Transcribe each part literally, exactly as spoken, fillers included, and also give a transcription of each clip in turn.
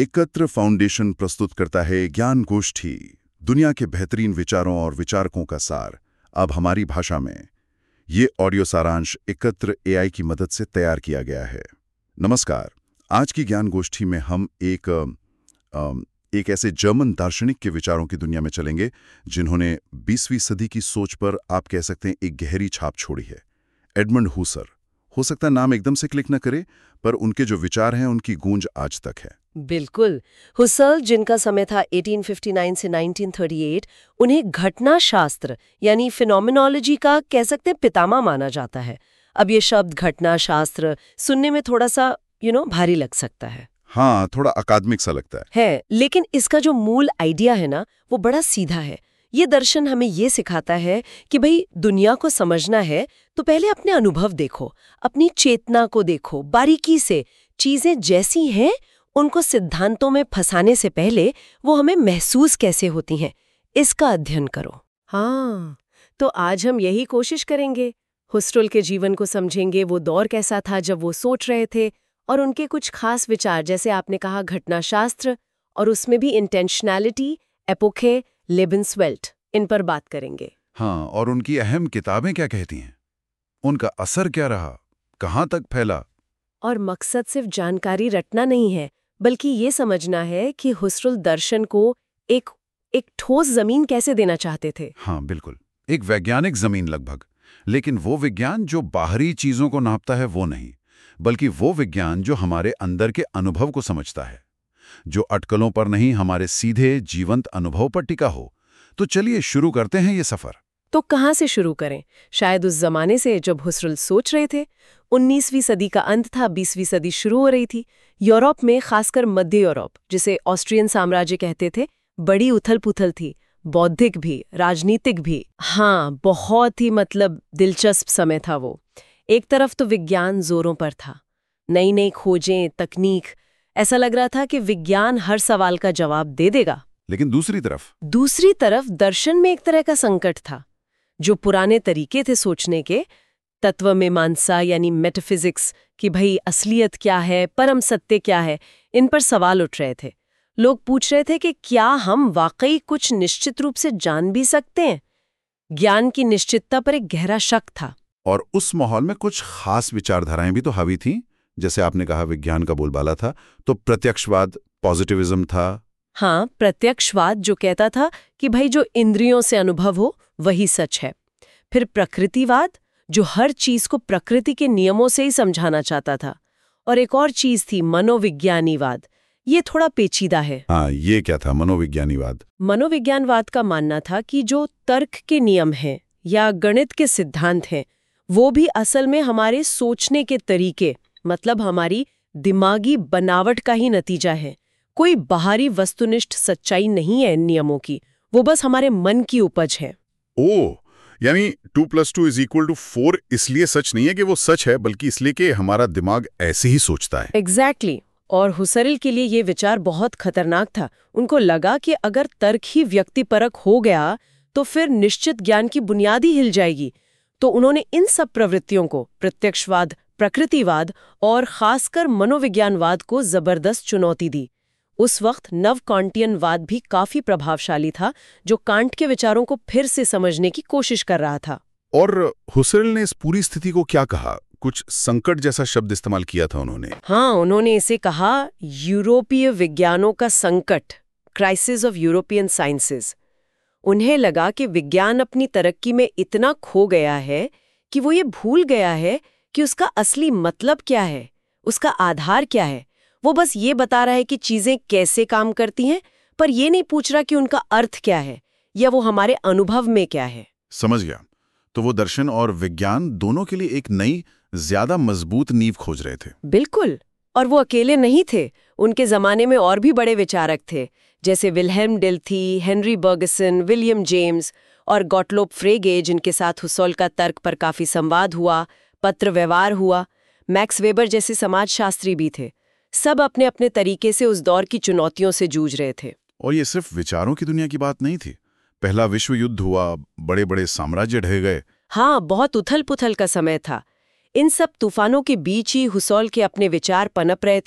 एकत्र फाउंडेशन प्रस्तुत करता है ज्ञान गोष्ठी, दुनिया के बेहतरीन विचारों और विचारकों का सार, अब हमारी भाषा में। ये ऑडियो सारांश एकत्र एआई की मदद से तैयार किया गया है। नमस्कार, आज की ज्ञान गोष्ठी में हम एक आ, एक ऐसे जर्मन दार्शनिक के विचारों की दुनिया में चलेंगे जिन्होंने बीसवीं सदी की सोच पर आप कह सकते हैं एक गहरी छाप छोड़ी है। Edmund Husserl. हो सकता है नाम एकदम से क्लिक न करे, पर उनके जो विचार हैं उनकी गूंज आज तक है। बिल्कुल। हुसर्ल, जिनका समय था अठारह सौ उनसठ से उन्नीस सौ अड़तीस, उन्हें घटना शास्त्र यानी फिनोमिनोलॉजी का कह सकते हैं पितामह माना जाता है। अब ये शब्द घटना शास्त्र सुनने में थोड़ा सा यू नो भारी लग सकता है। हाँ, थोड़ा अकादमिक सा लगता है है लेकिन इसका जो मूल आइडिया है ना, वो बड़ा सीधा है। ये दर्शन हमें ये सिखाता है कि भाई दुनिया को समझना है तो पहले अपने अनुभव देखो, अपनी चेतना को देखो बारीकी से। चीजें जैसी हैं उनको सिद्धांतों में फंसाने से पहले वो हमें महसूस कैसे होती हैं, इसका अध्ययन करो। हाँ, तो आज हम यही कोशिश करेंगे। हुसर्ल के जीवन को समझेंगे, वो दौर कैसा था जब वो सोच रहे थे, और उनके कुछ खास विचार, जैसे आपने कहा घटनाशास्त्र, और उसमें भी इंटेंशनैलिटी, एपोखे, लेबेंसवेल्ट, इन पर बात करेंगे। हाँ, और उनकी अहम किताबें क्या कहती हैं, उनका असर क्या रहा, कहाँ तक फैला। और मकसद सिर्फ जानकारी रटना नहीं है, बल्कि ये समझना है कि हुसर्ल दर्शन को एक एक ठोस जमीन कैसे देना चाहते थे। हाँ बिल्कुल, एक वैज्ञानिक जमीन लगभग। लेकिन वो विज्ञान जो बाहरी चीजों को नापता है वो नहीं, बल्कि वो विज्ञान जो हमारे अंदर के अनुभव को समझता है, जो अटकलों पर नहीं हमारे सीधे जीवंत अनुभव पर टिका हो। तो चलिए शुरू करते हैं ये सफर। तो कहाँ से शुरू करें? शायद उस जमाने से जब हुसर्ल सोच रहे थे। उन्नीसवीं सदी का अंत था, बीसवीं सदी शुरू हो रही थी। यूरोप में, खासकर मध्य यूरोप, जिसे ऑस्ट्रियन साम्राज्य कहते थे, बड़ी उथल पुथल थी, बौद्धिक भी, राजनीतिक भी। हाँ, बहुत ही मतलब दिलचस्प समय था वो। एक तरफ तो विज्ञान जोरों पर था, नई नई खोजें, तकनीक, ऐसा लग रहा था कि विज्ञान हर सवाल का जवाब दे देगा। लेकिन दूसरी तरफ दूसरी तरफ दर्शन में एक तरह का संकट था। जो पुराने तरीके थे सोचने के, तत्व मीमांसा यानी मेटाफिजिक्स, कि भाई असलियत क्या है, परम सत्य क्या है, इन पर सवाल उठ रहे थे। लोग पूछ रहे थे कि क्या हम वाकई कुछ निश्चित रूप से जान भी सकते हैं? ज्ञान की निश्चितता पर एक गहरा शक था। और उस माहौल में कुछ खास विचारधाराएं भी तो हावी थीं। जैसे आपने कहा विज्ञान का बोलबाला था, तो प्रत्यक्षवाद, पॉजिटिविज्म था। हाँ, प्रत्यक्षवाद जो कहता था कि भाई जो इंद्रियों से अनुभव हो वही सच है। फिर प्रकृतिवाद, जो हर चीज को प्रकृति के नियमों से ही समझाना चाहता था। और एक और चीज थी मनोविज्ञानीवाद। ये थोड़ा पेचीदा है। हाँ, ये क्या था मनोविज्ञानीवाद? मनोविज्ञानवाद का मानना था कि जो तर्क के नियम हैं या गणित के सिद्धांत हैं, वो भी असल में हमारे सोचने के तरीके, मतलब हमारी दिमागी बनावट का ही नतीजा है। कोई बाहरी वस्तुनिष्ठ सच्चाई नहीं है इन नियमों की, वो बस हमारे मन की उपज है। ओह, यानी two plus two is equal to four इसलिए सच नहीं है कि वो सच है, बल्कि इसलिए कि हमारा दिमाग ऐसे ही सोचता है। Exactly exactly. और हुसर्ल के लिए ये विचार बहुत खतरनाक था। उनको लगा कि अगर तर्क ही व्यक्तिपरक हो गया तो फिर निश्चित ज्ञान की बुनियाद ही हिल जाएगी। तो उन्होंने इन सब प्रवृत्तियों को, प्रत्यक्षवाद, प्रकृतिवाद और खासकर मनोविज्ञानवाद को जबरदस्त चुनौती दी। उस वक्त नव कांटियनवाद भी काफी प्रभावशाली था, जो कांट के विचारों को फिर से समझने की कोशिश कर रहा था। और हुसर्ल ने इस पूरी स्थिति को क्या कहा? कुछ संकट जैसा शब्द इस्तेमाल किया था उन्होंने। हाँ, उन्होंने इसे कहा यूरोपीय विज्ञानों का संकट, क्राइसिस ऑफ यूरोपियन साइंसेस। उन्हें लगा कि विज्ञान अपनी तरक्की में इतना खो गया है कि वो ये भूल गया है कि उसका असली मतलब क्या है, उसका आधार क्या है। वो बस ये बता रहा है कि चीजें कैसे काम करती हैं, पर ये नहीं पूछ रहा कि उनका अर्थ क्या है या वो हमारे अनुभव में क्या है। समझ गया। तो वो दर्शन और विज्ञान दोनों के लिए एक नई, ज्यादा मजबूत नींव खोज रहे थे। बिल्कुल। और वो अकेले नहीं थे, उनके जमाने में और भी बड़े विचारक थे, जैसे Wilhelm Dilthey, Henri Bergson, William James और गॉटलोब फ्रेगे, जिनके साथ हुसर्ल का तर्क पर काफी संवाद हुआ, पत्र व्यवहार हुआ। मैक्स वेबर जैसे समाजशास्त्री भी थे। सब अपने अपने तरीके से उस दौर की चुनौतियों से जूझ रहे थे। और ये सिर्फ विचारों की दुनिया की बात नहीं थी। पहला विश्व युद्ध हुआ, बड़े बड़े साम्राज्य ढह गए। हाँ, बहुत उथल पुथल का समय था। इन सब तूफानों के बीच ही हुसर्ल के अपने विचार पनप रहे थे,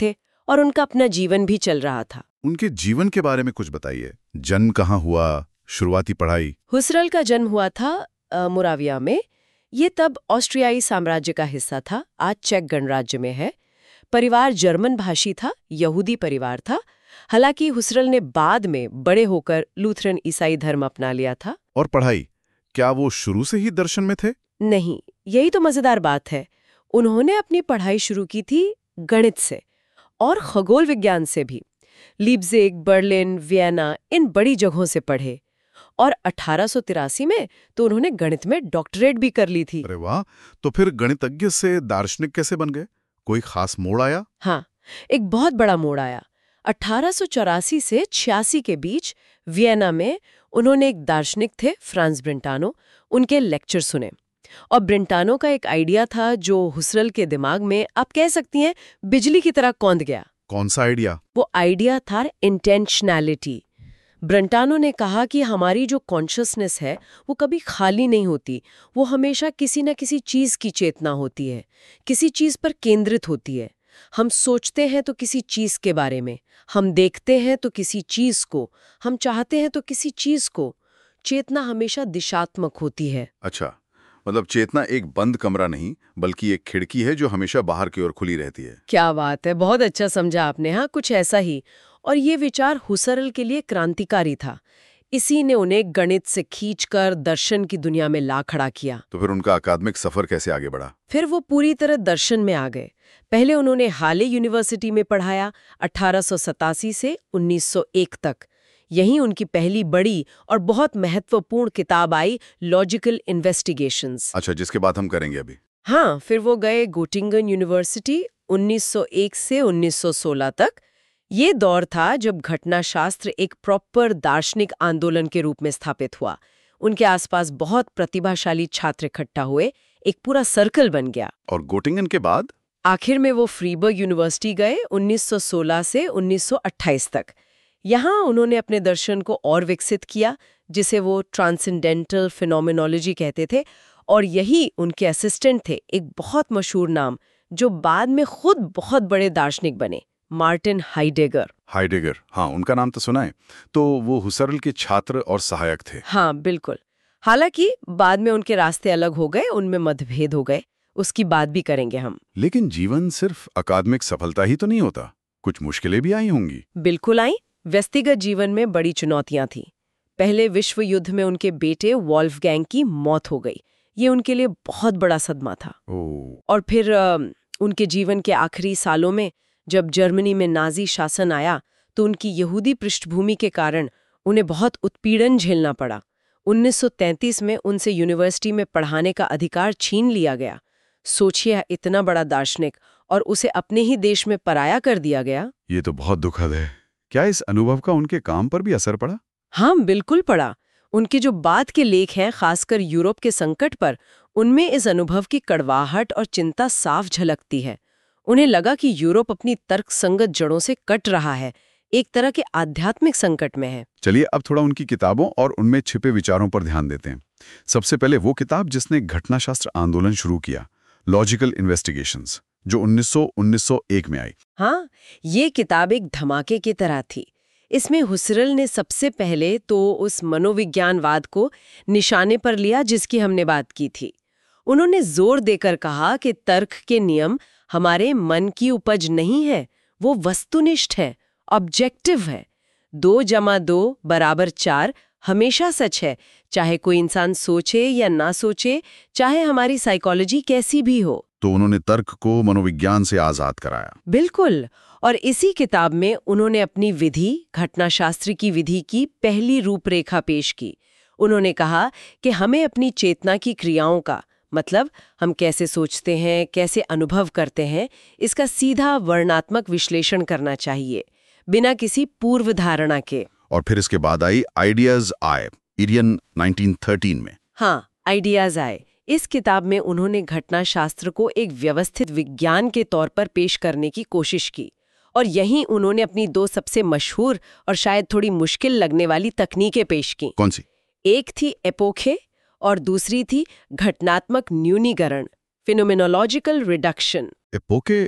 और उनका अपना जीवन भी चल रहा था। उनके जीवन के बारे में कुछ बताइए। जन्म कहाँ हुआ, शुरुआती पढ़ाई? हुसरल का जन्म हुआ था अ, मुराविया में। ये तब ऑस्ट्रियाई साम्राज्य का हिस्सा था, आज चेक गणराज्य में है। परिवार जर्मन भाषी था, यहूदी परिवार था। हालांकि हुसरल ने बाद में बड़े होकर लूथरन ईसाई धर्म अपना लिया था। और पढ़ाई, क्या वो शुरू से ही दर्शन में थे? नहीं, यही तो मजेदार बात है। उन्होंने अपनी पढ़ाई शुरू की थी गणित से और खगोल विज्ञान से भी। लीप्जिग, बर्लिन, वियना, इन बड़ी जगहों से पढ़े और अठारह सौ तिरासी में तो उन्होंने गणित में डॉक्टरेट भी कर ली थी। अरे वाह! तो फिर गणितज्ञ से दार्शनिक कैसे बन गए? कोई खास मोड़ आया? हाँ, एक बहुत बड़ा मोड़ आया। अठारह सौ चौरासी से छियासी के बीच वियना में उन्होंने एक दार्शनिक थे, फ्रांस ब्रेंटानो, उनके लेक्चर सुने। और ब्रेंटानो का एक आइडिया था जो हुसरल के दिमाग में, आप कह सकती हैं, बिजली की तरह कौंध गया। कौन सा आइडिया? वो आइडिया था इंटेंशनैलिटी। ब्रेंटानो ने कहा कि हमारी जो कॉन्शियसनेस है वो कभी खाली नहीं होती, वो हमेशा किसी न किसी चीज की चेतना होती है, किसी चीज पर केंद्रित होती है। हम सोचते हैं तो किसी चीज के बारे में, हम देखते हैं तो किसी चीज को, हम चाहते हैं तो किसी चीज को। चेतना हमेशा दिशात्मक होती है। अच्छा, मतलब चेतना एक बंद कमरा नहीं, बल्कि एक खिड़की है जो हमेशा बाहर की ओर खुली रहती है। क्या बात है, बहुत अच्छा समझा आपने। हाँ, कुछ ऐसा ही। और ये विचार हुसरल के लिए क्रांतिकारी था। इसी ने उन्हें गणित से खींचकर दर्शन की दुनिया में ला खड़ा किया। तो फिर उनका अकादमिक सफर कैसे आगे बढ़ा? फिर वो पूरी तरह दर्शन में आ गए। पहले उन्होंने हाले यूनिवर्सिटी में पढ़ाया, अठारह सौ सतासी से उन्नीस सौ एक तक। यहीं उनकी पहली बड़ी और बहुत महत्वपूर्ण किताब आई, लॉजिकल इन्वेस्टिगेशंस। अच्छा, जिसके बाद हम करेंगे अभी। हाँ, फिर वो गए गोटिंगन यूनिवर्सिटी उन्नीस सौ एक से उन्नीस सौ सोलह तक। ये दौर था जब घटनाशास्त्र एक प्रॉपर दार्शनिक आंदोलन के रूप में स्थापित हुआ। उनके आसपास बहुत प्रतिभाशाली छात्र इकट्ठा हुए, एक पूरा सर्कल बन गया। और गोटिंगन के बाद? आखिर में वो फ्रीबर्ग यूनिवर्सिटी गए उन्नीस सौ सोलह से उन्नीस सौ अट्ठाईस तक। यहाँ उन्होंने अपने दर्शन को और विकसित किया, जिसे वो ट्रांसेंडेंटल फिनोमेनोलॉजी कहते थे। और यही उनके असिस्टेंट थे, एक बहुत मशहूर नाम, जो बाद में खुद बहुत बड़े दार्शनिक बने, मार्टिन हाइडेगर। हाइडेगर, हाँ, उनका नाम तो सुना है। तो वो हुसरल के छात्र और सहायक थे। हाँ, बिल्कुल। हालांकि बाद में उनके रास्ते अलग हो गए, उनमें मतभेद हो गए, उसकी बात भी करेंगे हम। लेकिन जीवन सिर्फ अकादमिक सफलता ही तो नहीं होता, कुछ मुश्किलें भी आई होंगी। बिल्कुल आई। व्यक्तिगत जीवन में बड़ी चुनौतियां थीं। पहले विश्व युद्ध में उनके बेटे वॉल्फगैंग की मौत हो गई। ये उनके लिए बहुत बड़ा सदमा था। ओह। और फिर आ, उनके जीवन के आखिरी सालों में जब जर्मनी में नाजी शासन आया तो उनकी यहूदी पृष्ठभूमि के कारण उन्हें बहुत उत्पीड़न झेलना पड़ा। उन्नीस सौ तैंतीस में उनसे यूनिवर्सिटी में पढ़ाने का अधिकार छीन लिया गया। सोचिए, इतना बड़ा दार्शनिक और उसे अपने ही देश में पराया कर दिया गया। ये तो बहुत दुखद है। क्या इस अनुभव का उनके काम पर भी असर पड़ा? हाँ, बिल्कुल पड़ा। उनके जो बाद के लेख हैं, खासकर यूरोप के संकट पर, उनमें इस अनुभव की कड़वाहट और चिंता साफ झलकती है। उन्हें लगा कि यूरोप अपनी तर्कसंगत जड़ों से कट रहा है, एक तरह के आध्यात्मिक संकट में है। चलिए अब थोड़ा उनकी किताबों और उनमें छिपे विचारों पर ध्यान देते हैं। सबसे पहले वो किताब जिसने घटनाशास्त्र आंदोलन शुरू किया, लॉजिकल इन्वेस्टिगेशंस, जो उन्नीस सौ उन्नीस सौ एक में आई। हाँ, ये किताब एक धमाके की तरह थी। इसमें हुसरल ने सबसे पहले तो उस मनोविज्ञानवाद को निशाने पर लिया जिसकी हमने बात की थी। उन्होंने जोर देकर कहा कि तर्क के नियम हमारे मन की उपज नहीं है, वो वस्तुनिष्ठ है, ऑब्जेक्टिव है। दो जमा दो बराबर चार हमेशा सच है, चाहे कोई इंसान सोचे या ना सोचे, चाहे हमारी साइकोलॉजी कैसी भी हो। तो उन्होंने तर्क को मनोविज्ञान से आजाद कराया। बिल्कुल। और इसी किताब में उन्होंने अपनी विधि, घटनाशास्त्र की विधि की पहली रूपरेखा पेश की। उन्होंने कहा कि हमें अपनी चेतना की क्रियाओं का, मतलब हम कैसे सोचते हैं, कैसे अनुभव करते हैं, इसका सीधा वर्णनात्मक विश्लेषण करना चाहिए, बिना किसी पूर्व धारणा के। और फिर इसके बाद आई आइडियाज आए, इरियन उन्नीस सौ तेरह में। हाँ, आइडियाज आए। इस किताब में उन्होंने घटनाशास्त्र को एक व्यवस्थित विज्ञान के तौर पर पेश करने की कोशिश की। और यहीं उन्होंने अपनी दो सबसे मशहूर और शायद थोड़ी मुश्किल लगने वाली तकनीकें पेश की। कौन सी? एक थी एपोखे और दूसरी थी घटनात्मक न्यूनीकरण, फिनोमेनोलॉजिकल रिडक्शन। एपोके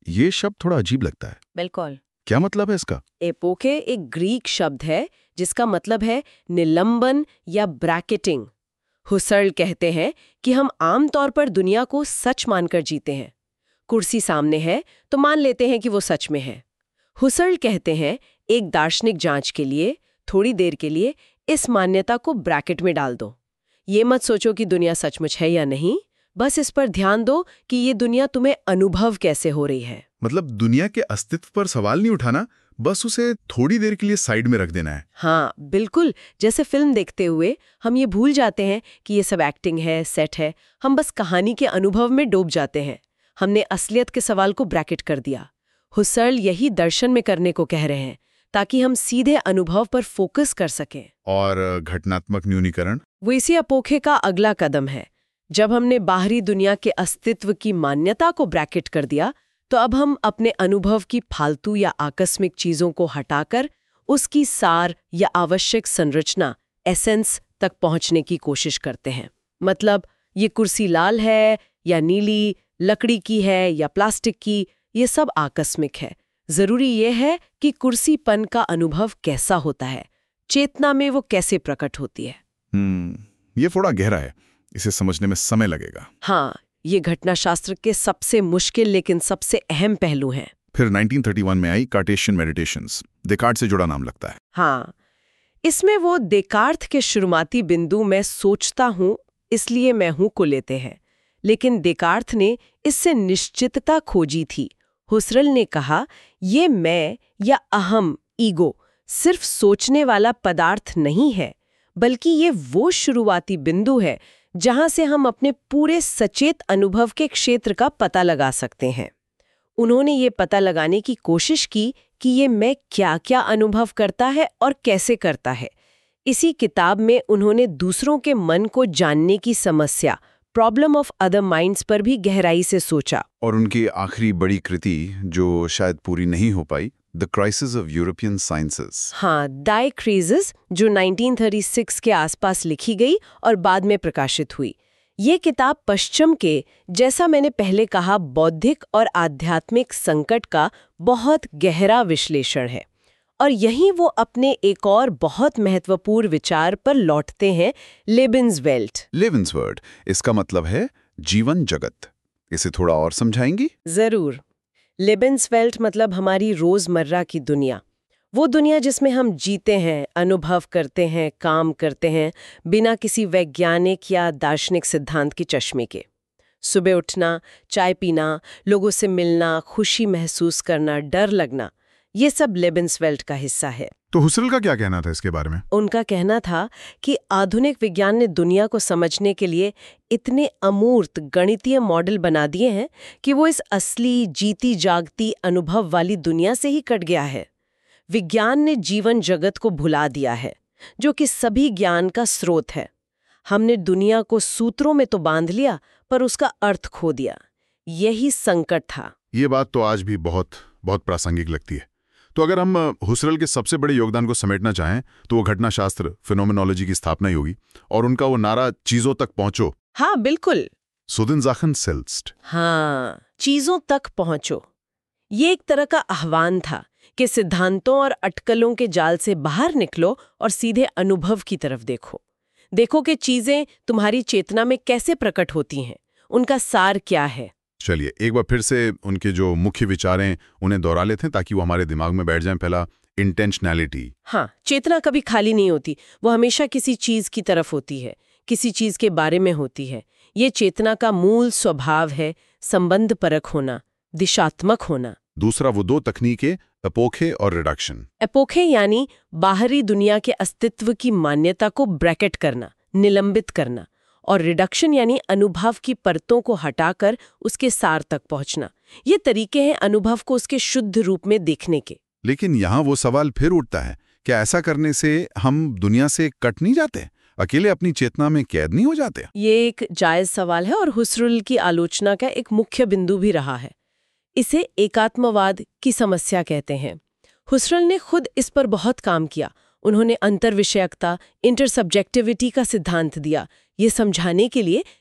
ये शब्द थोड़ा अजीब लगता है। बिल्कुल। क्या मतलब है इसका? एपोके एक ग्रीक शब्द है जिसका मतलब है निलंबन या ब्रैकेटिंग। हुसर्ल कहते हैं कि हम आमतौर पर दुनिया को सच मानकर जीते हैं। कुर्सी सामने है तो मान लेते हैं कि वो सच में है। हुसर्ल कहते हैं एक दार्शनिक जांच के लिए थोड़ी देर के लिए इस मान्यता को ब्रैकेट में डाल दो। ये मत सोचो कि दुनिया सचमुच है या नहीं, बस इस पर ध्यान दो कि ये दुनिया तुम्हें अनुभव कैसे हो रही है। मतलब दुनिया के अस्तित्व पर सवाल नहीं उठाना, बस उसे थोड़ी देर के लिए साइड में रख देना है। हाँ बिल्कुल, जैसे फिल्म देखते हुए हम ये भूल जाते हैं कि ये सब एक्टिंग है, सेट है। हम बस कहानी के अनुभव में डूब जाते हैं। हमने असलियत के सवाल को ब्रैकेट कर दिया। हुसर्ल यही दर्शन में करने को कह रहे हैं, ताकि हम सीधे अनुभव पर फोकस कर सकें। और घटनात्मक न्यूनीकरण वो इसी अपोखे का अगला कदम है। जब हमने बाहरी दुनिया के अस्तित्व की मान्यता को ब्रैकेट कर दिया, तो अब हम अपने अनुभव की फालतू या आकस्मिक चीजों को हटाकर उसकी सार या आवश्यक संरचना, एसेंस तक पहुंचने की कोशिश करते हैं। मतलब ये कुर्सी लाल है या नीली, लकड़ी की है या प्लास्टिक की, ये सब आकस्मिक है। जरूरी ये है कि कुर्सीपन का अनुभव कैसा होता है, चेतना में वो कैसे प्रकट होती है। हम्म, ये थोड़ा गहरा है, इसे समझने में समय लगेगा। हाँ, ये घटनाशास्त्र के सबसे मुश्किल लेकिन सबसे अहम पहलू हैं। फिर नाइनटीन थर्टी वन में आई कार्टेशियन मेडिटेशंस, देकार्त से जुड़ा नाम लगता है। हाँ, इसमें वो देकार्त के शुरुआती बिंदु मैं सोचता हूँ इसलिए मैं हूँ को लेते हैं, लेकिन देकार्त ने इससे निश्चितता खोजी थी। हुसर्ल ने कहा ये मैं या अहम, ईगो सिर्फ सोचने वाला पदार्थ नहीं है, बल्कि ये वो शुरुआती बिंदु है जहां से हम अपने पूरे सचेत अनुभव के क्षेत्र का पता लगा सकते हैं। उन्होंने ये पता लगाने की कोशिश की कि ये मैं क्या-क्या अनुभव करता है और कैसे करता है। इसी किताब में उन्होंने दूसरों के मन को जानने की समस्या, प्रॉब्लम ऑफ अदर माइंड्स पर भी गहराई से सोचा। और उनकी आखिरी बड़ी कृति जो शायद पूरी नहीं हो पाई, the crisis of European sciences. हाँ, डाई क्रीजेस, जो नाइनटीन थर्टी सिक्स के आसपास लिखी गई और बाद में प्रकाशित हुई। ये किताब पश्चिम के, जैसा मैंने पहले कहा, बौद्धिक और आध्यात्मिक संकट का बहुत गहरा विश्लेषण है। और यहीं वो अपने एक और बहुत महत्वपूर्ण विचार पर लौटते हैं, लेबेंसवेल्ट। लेबेंसवेल्ट, इसका मतलब है जीवन जगत। इसे थोड़ा और समझाएंगी? जरूर। लेबेंसवेल्ट मतलब हमारी रोजमर्रा की दुनिया, वो दुनिया जिसमें हम जीते हैं, अनुभव करते हैं, काम करते हैं, बिना किसी वैज्ञानिक या दार्शनिक सिद्धांत के चश्मे के। सुबह उठना, चाय पीना, लोगों से मिलना, खुशी महसूस करना, डर लगना, ये सब लेबेंसवेल्ट का हिस्सा है। तो हुसर्ल का क्या कहना था इसके बारे में? उनका कहना था कि आधुनिक विज्ञान ने दुनिया को समझने के लिए इतने अमूर्त गणितीय मॉडल बना दिए हैं कि वो इस असली जीती जागती अनुभव वाली दुनिया से ही कट गया है। विज्ञान ने जीवन जगत को भुला दिया है, जो कि सभी ज्ञान का स्रोत है। हमने दुनिया को सूत्रों में तो बांध लिया, पर उसका अर्थ खो दिया। यही संकट था। ये बात तो आज भी बहुत बहुत प्रासंगिक लगती है। तो अगर हम हुसर्ल के सबसे बड़े योगदान को समेटना चाहें, तो वो घटनाशास्त्र, फिनोमेनोलॉजी की स्थापना ही होगी, और उनका वो नारा चीजों तक पहुंचो। हाँ बिल्कुल। Zu den Sachen selbst। हाँ, चीजों तक पहुंचो। ये एक तरह का आह्वान था कि सिद्धांतों और अटकलों के जाल से बाहर निकलो और सीधे अनुभव की तरफ देखो। देखो कि चीजें तुम्हारी चेतना में कैसे प्रकट होती हैं, उनका सार क्या है। चलिए एक बार फिर से उनके जो मुख्य विचार हैं उन्हें दोहरा लेते हैं, ताकि वो हमारे दिमाग में बैठ जाएं। पहला, इंटेंशनैलिटी। हाँ, चेतना कभी खाली नहीं होती, वो हमेशा किसी चीज की तरफ होती है, किसी चीज के बारे में होती है। ये चेतना का मूल स्वभाव है, संबंध परक होना, दिशात्मक होना। दूसरा, वो दो तकनीकें, एपोखे और रिडक्शन। एपोखे यानी बाहरी दुनिया के अस्तित्व की मान्यता को ब्रैकेट करना, निलंबित करना, और रिडक्शन यानी अनुभव की परतों को हटाकर उसके सार तक पहुंचना। ये तरीके हैं अनुभव को उसके शुद्ध रूप में देखने के। लेकिन यहाँ वो सवाल फिर उठता है, क्या ऐसा करने से हम दुनिया से कट नहीं जाते, अकेले अपनी चेतना में कैद नहीं हो जाते? ये एक जायज सवाल है और हुसर्ल की आलोचना का एक मुख्य बिंदु भी रहा है। इसे एकात्मवाद की समस्या कहते हैं। हुसर्ल ने खुद इस पर बहुत काम किया। उन्होंने अंतर्विषयकता, इंटरसब्जेक्टिविटी का सिद्धांत दिया, ये समझाने के लिए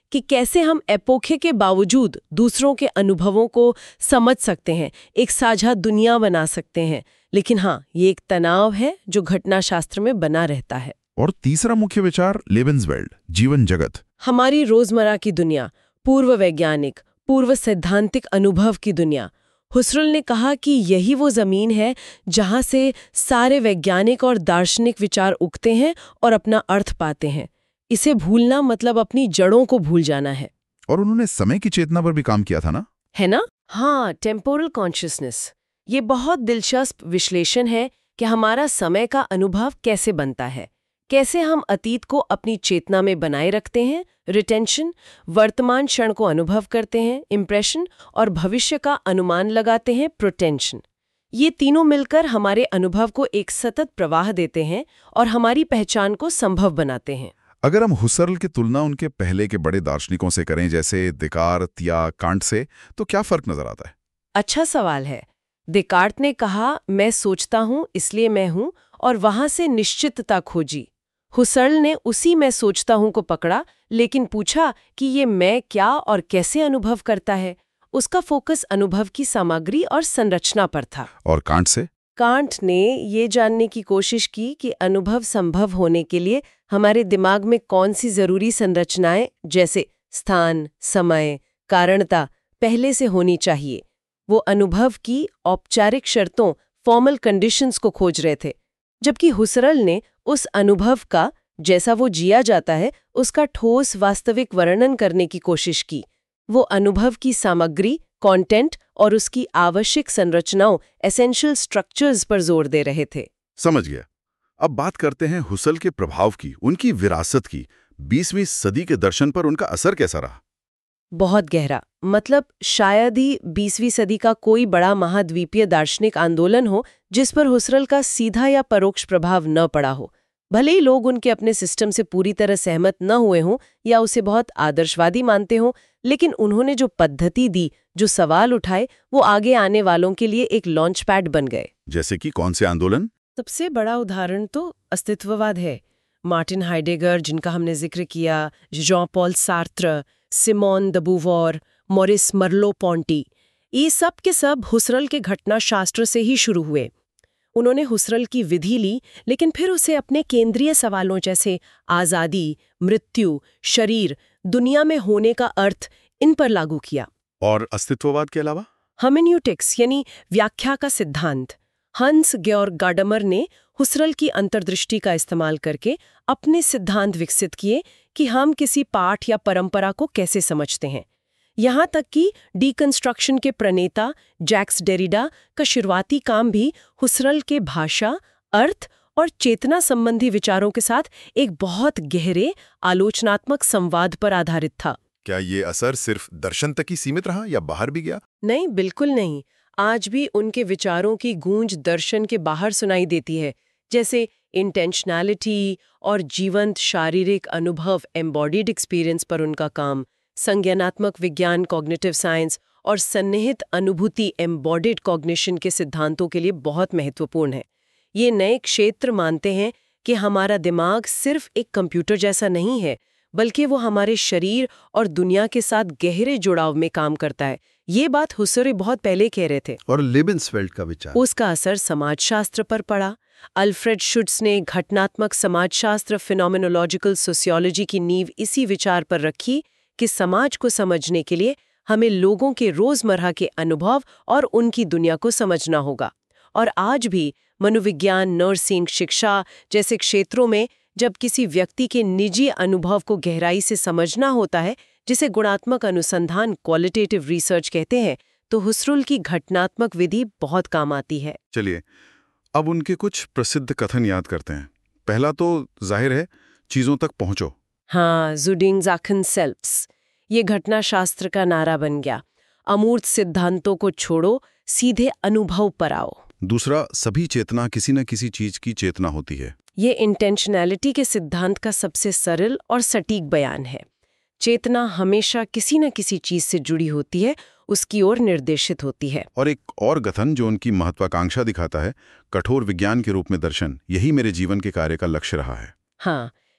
कि कैसे हम एपोखे के बावजूद दूसरों के अनुभवों को समझ सकते हैं, एक साझा दुनिया बना सकते हैं। लेकिन हाँ, ये एक तनाव है जो घटना शास्त्र में बना रहता है। और तीसरा मुख्य विचार लेबेंसवेल्ड, जीवन जगत। हमारी रोजमर्रा की दुनिया, पूर्व वैज्ञानिक, पूर्व सैद्धांतिक अनुभव की दुनिया। हुसरल ने कहा कि यही वो जमीन है जहां से सारे वैज्ञानिक और दार्शनिक विचार उगते हैं और अपना अर्थ पाते हैं। इसे भूलना मतलब अपनी जड़ों को भूल जाना है। और उन्होंने समय की चेतना पर भी काम किया था ना? है ना? हाँ, टेम्पोरल कॉन्शियसनेस। ये बहुत दिलचस्प विश्लेषण है कि हमारा समय का अनुभव कैसे बनता है, कैसे हम अतीत को अपनी चेतना में बनाए रखते हैं, रिटेंशन, वर्तमान क्षण को अनुभव करते हैं, इम्प्रेशन, और भविष्य का अनुमान लगाते हैं, प्रोटेंशन। ये तीनों मिलकर हमारे अनुभव को एक सतत प्रवाह देते हैं और हमारी पहचान को संभव बनाते हैं। अगर हम हुसर्ल की तुलना उनके पहले के बड़े दार्शनिकों से करें, जैसे देकार्त या कांट से, तो क्या फर्क नजर आता है? अच्छा सवाल है। देकार्त ने कहा, मैं सोचता हूं इसलिए मैं हूं, और वहां से निश्चितता खोजी। हुसर्ल ने उसी मैं सोचता हूं को पकड़ा, लेकिन पूछा कि ये मैं क्या और कैसे अनुभव करता है। उसका फोकस अनुभव की सामग्री और संरचना पर था। और कांट से? कांट ने ये जानने की कोशिश की कि अनुभव संभव होने के लिए हमारे दिमाग में कौन सी जरूरी संरचनाएं, जैसे स्थान, समय, कारणता, पहले से होनी चाहिए। वो अनुभव की औपचारिक शर्तों, फॉर्मल कंडीशंस को खोज रहे थे, जबकि हुसरल ने उस अनुभव का, जैसा वो जिया जाता है, उसका ठोस वास्तविक वर्णन करने की कोशिश की। वो अनुभव की सामग्री, कंटेंट, और उसकी आवश्यक संरचनाओं, एसेंशियल स्ट्रक्चर्स पर जोर दे रहे थे। समझ गया। अब बात करते हैं हुसर्ल के प्रभाव की, उनकी विरासत की। बीसवीं सदी के दर्शन पर उनका असर कैसा रहा? बहुत गहरा। मतलब शायद ही बीसवीं सदी का कोई बड़ा महाद्वीपीय दार्शनिक आंदोलन हो जिस पर हुसरल का सीधा या परोक्ष प्रभाव न पड़ा हो। भले ही लोग उनके अपने सिस्टम से पूरी तरह सहमत न हुए हों या उसे बहुत आदर्शवादी मानते हों, लेकिन उन्होंने जो पद्धति दी, जो सवाल उठाए, वो आगे आने वालों के लिए एक लॉन्च पैड बन गए। जैसे कि कौन से आंदोलन? सबसे बड़ा उदाहरण तो अस्तित्ववाद है। मार्टिन हाइडेगर, जिनका हमने जिक्र किया, John Paul Sartre, Simone de Beauvoir, Maurice Merleau Ponty, ये सब के सब हुसरल के घटना शास्त्र से ही शुरू हुए। उन्होंने हुसरल की विधि ली, लेकिन फिर उसे अपने केंद्रीय सवालों जैसे आज़ादी, मृत्यु, शरीर, दुनिया में होने का अर्थ, इन पर लागू किया। और अस्तित्ववाद के अलावा? हर्मेन्यूटिक्स यानी व्याख्या का सिद्धांत। हंस ग्योर्ग गाडामर ने हुसरल की अंतर्दृष्टि का इस्तेमाल करके अपने सिद्धांत विकसित किए कि हम किसी पाठ या परंपरा को कैसे समझते हैं। यहाँ तक कि डीकंस्ट्रक्शन के प्रणेता जैक्स डेरिडा का शुरुआती काम भी हुसरल के भाषा, अर्थ और चेतना संबंधी विचारों के साथ एक बहुत गहरे आलोचनात्मक संवाद पर आधारित था। क्या ये असर सिर्फ दर्शन तक ही सीमित रहा या बाहर भी गया? नहीं, बिल्कुल नहीं। आज भी उनके विचारों की गूंज दर्शन के बाहर सुनाई देती है, जैसे इंटेंशनैलिटी और जीवंत शारीरिक अनुभव, एम्बॉडीड एक्सपीरियंस पर उनका काम, संज्ञानात्मक विज्ञान, कॉग्निटिव साइंस, और सन्निहित अनुभूति, एम्बॉडीड कॉग्निशन के सिद्धांतों के लिए बहुत महत्वपूर्ण है। ये नए क्षेत्र मानते हैं कि हमारा दिमाग सिर्फ एक कंप्यूटर जैसा नहीं है, बल्कि वो हमारे शरीर और दुनिया के साथ गहरे जुड़ाव में काम करता है। ये बात हुसरे बहुत पहले कह रहे थे। और लेबेंसवेल्ड का विचार, उसका असर समाजशास्त्र पर पड़ा। अल्फ्रेड शुट्स ने घटनात्मक समाजशास्त्र, फिनोमेनोलॉजिकल सोशियोलॉजी की नींव इसी विचार पर रखी कि समाज को समझने के लिए हमें लोगों के रोजमर्रा के अनुभव और उनकी दुनिया को समझना होगा। और आज भी मनोविज्ञान, नर्सिंग, शिक्षा जैसे क्षेत्रों में जब किसी व्यक्ति के निजी अनुभव को गहराई से समझना होता है, जिसे गुणात्मक अनुसंधान, क्वालिटेटिव रिसर्च कहते हैं, तो हुसरल की घटनात्मक विधि बहुत काम आती है। चलिए अब उनके कुछ प्रसिद्ध कथन याद करते हैं। पहला तो जाहिर है, चीजों तक पहुंचो। हाँ, ज़ुडिंग ज़ाखन सेल्फ्स, ये घटना शास्त्र का नारा बन गया। अमूर्त सिद्धांतों को छोड़ो, सीधे अनुभव पर आओ। दूसरा, सभी चेतना किसी न किसी चीज की चेतना होती है। ये इंटेंशनैलिटी के सिद्धांत का सबसे सरल और सटीक बयान है। चेतना हमेशा किसी न किसी चीज से जुड़ी होती है, उसकी ओर निर्देशित होती है। और एक और कथन जो उनकी महत्वाकांक्षा दिखाता है, कठोर विज्ञान के रूप में दर्शन, यही मेरे जीवन के कार्य का लक्ष्य रहा है। हाँ,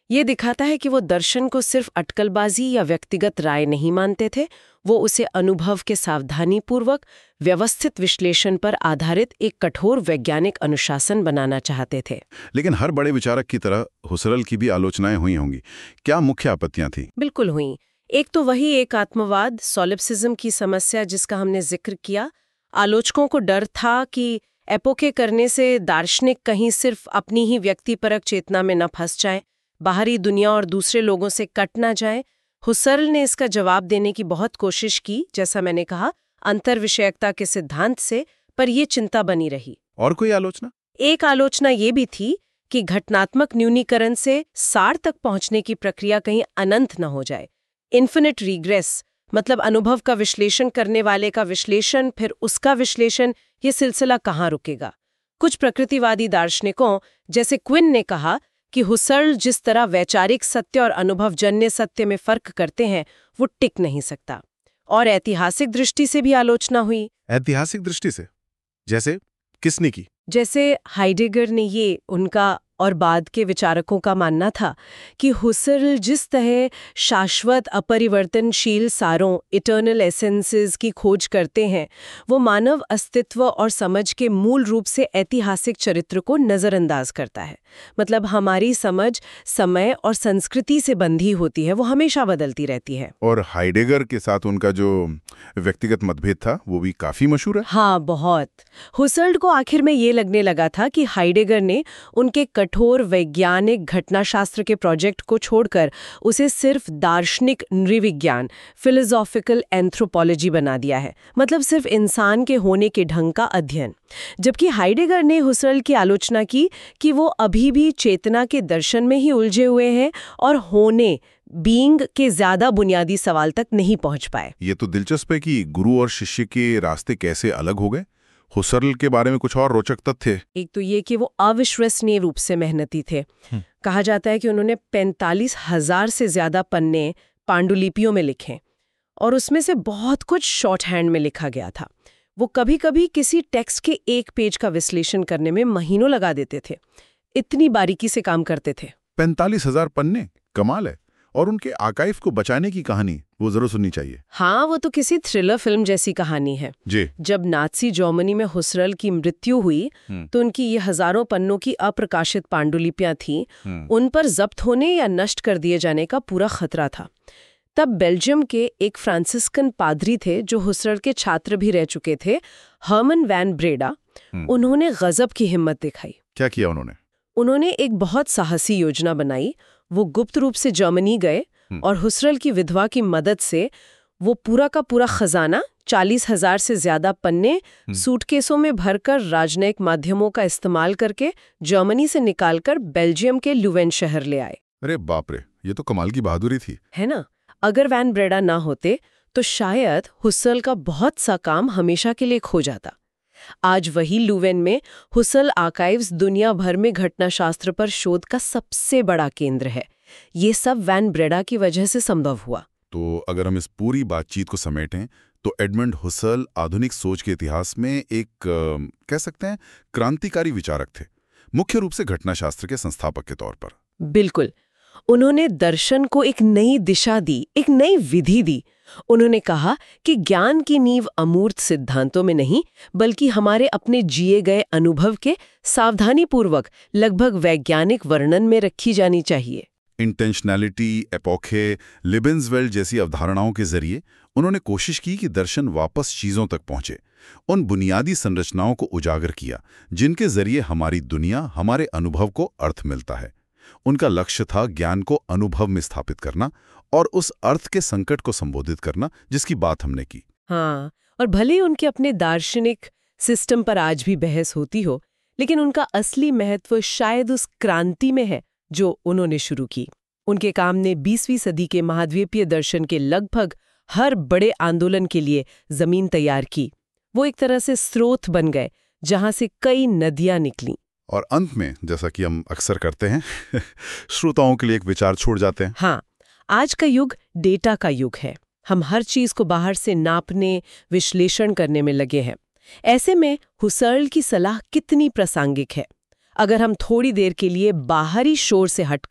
ये दिखाता है कि वो दर्शन को सिर्फ अटकलबाजी या व्यक्तिगत राय नहीं मानते थे, वो उसे अनुभव के सावधानीपूर्वक व्यवस्थित विश्लेषण पर आधारित एक कठोर वैज्ञानिक अनुशासन बनाना चाहते थे। लेकिन हर बड़े विचारक की तरह हुसरल की भी आलोचनाएं हुई होंगी। क्या मुख्य आपत्तियां थी? बिल्कुल हुई। एक तो वही एक आत्मवाद, सोलिप्सिज्म की समस्या जिसका हमने जिक्र किया। आलोचकों को डर था कि एपोके करने से दार्शनिक कहीं सिर्फ अपनी ही व्यक्तिपरक चेतना में न फंस जाए, बाहरी दुनिया और दूसरे लोगों से कट ना जाए। हुसर्ल ने इसका जवाब देने की बहुत कोशिश की, जैसा मैंने कहा, अंतर विषयकता के सिद्धांत से, पर यह चिंता बनी रही। और कोई आलोचना? एक आलोचना ये भी थी कि घटनात्मक न्यूनीकरण से सार तक पहुंचने की प्रक्रिया कहीं अनंत न हो जाए। इन्फिनिट रिग्रेस, मतलब अनुभव का विश्लेषण करने वाले का विश्लेषण, फिर उसका विश्लेषण, ये सिलसिला कहाँ रुकेगा? कुछ प्रकृतिवादी दार्शनिकों जैसे क्विन ने कहा कि हुसर्ल जिस तरह वैचारिक सत्य और अनुभवजन्य सत्य में फर्क करते हैं, वो टिक नहीं सकता। और ऐतिहासिक दृष्टि से भी आलोचना हुई। ऐतिहासिक दृष्टि से? जैसे किसने की? जैसे हाइडेगर ने, ये उनका और बाद के विचारकों का मानना था कि हुसर्ल जिस तरह शाश्वत अपरिवर्तनशील सारों, इटर्नल एसेंसेस की खोज करते हैं, वो मानव अस्तित्व और समझ के मूल रूप से ऐतिहासिक चरित्र को नज़रअंदाज करता है। मतलब हमारी समझ समय और संस्कृति से बंधी होती है, वो हमेशा बदलती रहती है। और हाइडेगर के साथ उनका जो व्यक्तिगत मतभेद था वो भी काफी मशहूर है। हाँ, बहुत। हुसर्ल को आखिर में ये लगने लगा था कि हाइडेगर ने उनके कठोर वैज्ञानिक घटनाशास्त्र के प्रोजेक्ट को छोड़कर उसे सिर्फ दार्शनिक नृविज्ञान, फिलोसॉफिकल एंथ्रोपोलॉजी बना दिया है, मतलब सिर्फ इंसान के होने के ढंग का अध्ययन। जबकि हाइडेगर ने हुसर्ल की आलोचना की कि वो अभी भी चेतना के दर्शन में ही उलझे हुए हैं और होने, बीइंग के ज्यादा बुनियादी सवाल तक नहीं पहुंच पाए। ये तो दिलचस्प है कि गुरु और शिष्य के रास्ते कैसे अलग हो गए। हुसर्ल के बारे में कुछ और रोचक तथ्य। एक तो ये कि वो अविश्वसनीय रूप से मेहनती थे। कहा जाता है कि उन्होंने पैंतालीस हजार से ज्यादा पन्ने पांडुलिपियों में लिखे और उसमें से बहुत कुछ शॉर्ट हैंड में लिखा गया था। वो कभी कभी किसी टेक्स्ट के एक पेज का विश्लेषण करने में महीनों लगा देते थे, इतनी बारीकी से काम करते थे। पैंतालीस हजार पन्ने, कमाल है। और उनके आर्काइव को बचाने की कहानी वो जरूर सुननी चाहिए। हाँ, वो तो किसी थ्रिलर फिल्म जैसी कहानी है जी। जब नाज़ी जर्मनी में हुसर्ल की मृत्यु हुई तो उनकी ये हजारों पन्नों की अप्रकाशित पांडुलिपियां थीं, उन पर जब्त होने या नष्ट कर दिए जाने का पूरा खतरा था। तब बेल्जियम के एक फ्रांसिस्कन पादरी थे जो हुसर्ल के छात्र भी रह चुके थे, हर्मन वैन ब्रेडा। उन्होंने गजब की हिम्मत दिखाई। क्या किया उन्होंने? उन्होंने एक बहुत साहसी योजना बनाई। वो गुप्त रूप से जर्मनी गए और हुसर्ल की विधवा की मदद से वो पूरा का पूरा खजाना, चालीस हजार से ज्यादा पन्ने, सूटकेसों में भरकर राजनयिक माध्यमों का इस्तेमाल करके जर्मनी से निकालकर बेल्जियम के लुवेन शहर ले आए। अरे बाप रे, ये तो कमाल की बहादुरी थी, है ना? अगर वैन ब्रेडा ना होते तो शायद हुसर्ल का बहुत सा काम हमेशा के लिए खो जाता। आज वही लुवेन में हुसर्ल आर्काइव्स दुनिया भर में घटनाशास्त्र पर शोध का सबसे बड़ा केंद्र है। ये सब वैन ब्रेडा की वजह से संभव हुआ। तो अगर हम इस पूरी बातचीत को समेटें तो एडमंड हुसर्ल आधुनिक सोच के इतिहास में एक आ, कह सकते हैं क्रांतिकारी विचारक थे, मुख्य रूप से घटनाशास्त्र के संस्थापक के तौर पर। बिल्कुल। उन्होंने दर्शन को एक नई दिशा दी, एक नई विधि दी। उन्होंने कहा कि ज्ञान की नींव अमूर्त सिद्धांतों में नहीं, बल्कि हमारे अपने जिए गए अनुभव के सावधानीपूर्वक लगभग वैज्ञानिक वर्णन में रखी जानी चाहिए। इंटेंशनैलिटी, एपोखे, लिबेंसवेल्ड जैसी अवधारणाओं के जरिए उन्होंने कोशिश की कि दर्शन वापस चीजों तक पहुंचे, उन बुनियादी संरचनाओं को उजागर किया जिनके जरिए हमारी दुनिया, हमारे अनुभव को अर्थ मिलता है। उनका लक्ष्य था ज्ञान को अनुभव में स्थापित करना और उस अर्थ के संकट को संबोधित करना जिसकी बात हमने की। हाँ, और भले ही उनके अपने दार्शनिक सिस्टम पर आज भी बहस होती हो, लेकिन उनका असली महत्व शायद उस क्रांति में है जो उन्होंने शुरू की। उनके काम ने बीसवीं सदी के महाद्वीपीय दर्शन के लगभग हर बड़े आंदोलन के लिए जमीन तैयार की। वो एक तरह से स्रोत बन गए जहां से कई नदियां निकलीं। और अंत में, जैसा कि हम अक्सर करते हैं, श्रोताओं के लिए एक विचार छोड़ जाते हैं। हाँ, आज का युग डेटा का युग है। हम हर चीज को बाहर से नापने, विश्लेषण करने में लगे हैं। ऐसे में हुसर्ल की सलाह कितनी प्रासंगिक है। अगर हम थोड़ी देर के लिए बाहरी शोर से हटकर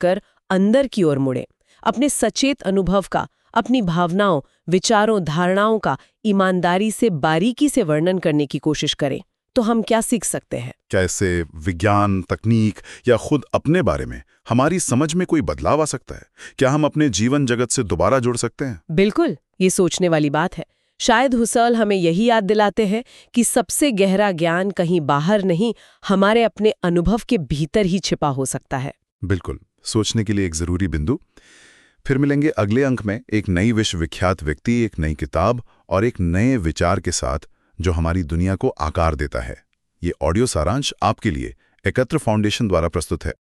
अंदर की ओर मुड़े, अपने सचेत अनुभव का, अपनी भावनाओं, विचारों, धारणाओं का ईमानदारी से, बारीकी से वर्णन करने की कोशिश करें, तो हम क्या सीख सकते हैं? क्या इससे विज्ञान, तकनीक या खुद अपने बारे में हमारी समझ में कोई बदलाव आ सकता है? क्या हम अपने जीवन जगत से दोबारा जुड़ सकते हैं? बिल्कुल, ये सोचने वाली बात है। शायद हुसैल हमें यही याद दिलाते हैं कि सबसे गहरा ज्ञान कहीं बाहर नहीं, हमारे अपने अनुभव के भीतर ही छिपा हो सकता है। बिल्कुल, सोचने के लिए एक जरूरी बिंदु। फिर मिलेंगे अगले अंक में एक नई विश्वविख्यात व्यक्ति, एक नई किताब और एक नए विचार के साथ जो हमारी दुनिया को आकार देता है। ये ऑडियो सारांश आपके लिए एकत्र फाउंडेशन द्वारा प्रस्तुत है।